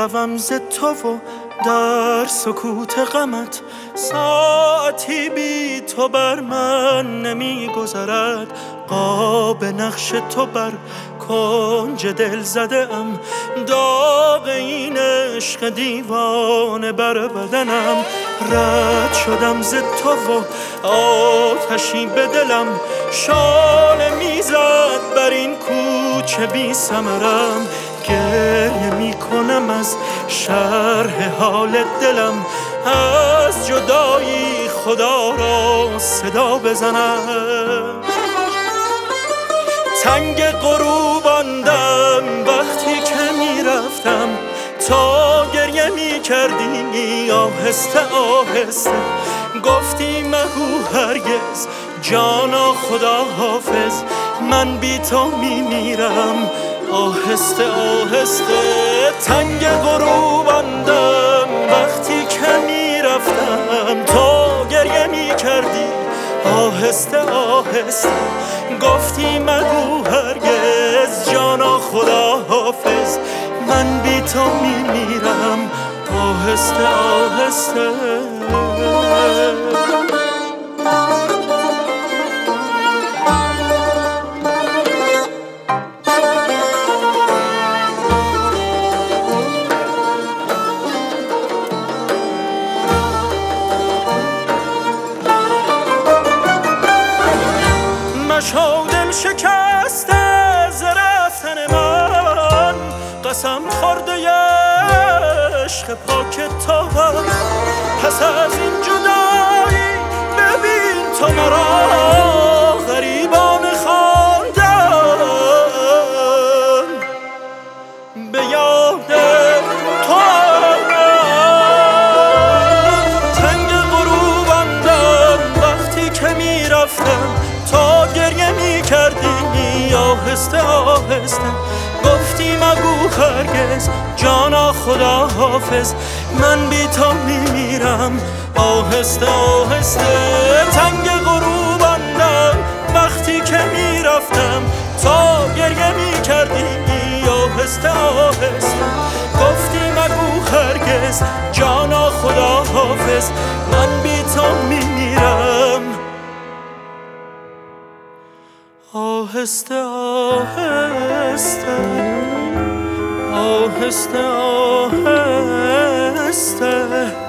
شوم ز تو و در سکوت غمت ساعتی بی تو بر من نمی گذرد. قاب نقش تو بر کنج دل زده ام، داغ این عشق دیوانه بر بدنم. رد شدم ز تو و آتشی به دلم شعله میزد بر این کوچه بی ثمرم. گریه می کنم از شرح حال دلم، از جدایی خدا را صدا بزنم. تنگ غروب آندم وقتی که می رفتم، تا گریه می کردی آهسته آهسته. گفتی مگو هرگز جانا خدا حافظ، من بی تو می میرم آهسته آهسته. تنگ غروب آندم وقتی که می رفتم، تا گریه می کردی آهسته آهسته. گفتی مگو هرگز جانا خدا حافظ، من بی تو می میرم آهسته آهسته. مشو دل شکسته ز رفتن من، قسم خورده عشق پاک تو. پس از این جدایی ببین تو مرا غریبانه خواندم، به یاد تو تنگ غروب آندم وقتی که می رفتم، تا گریه می کردی آهسته آهسته. گفتی مگو هرگز جانا خدا حافظ، من بی تو می میرم آهسته آهسته. تنگ غروب آندم وقتی که می رفتم، تا گریه می کردی آهسته آهسته. گفتی مگو هرگز جانا خدا حافظ، من بی تو می میرم آهسته آهسته آهسته آهسته.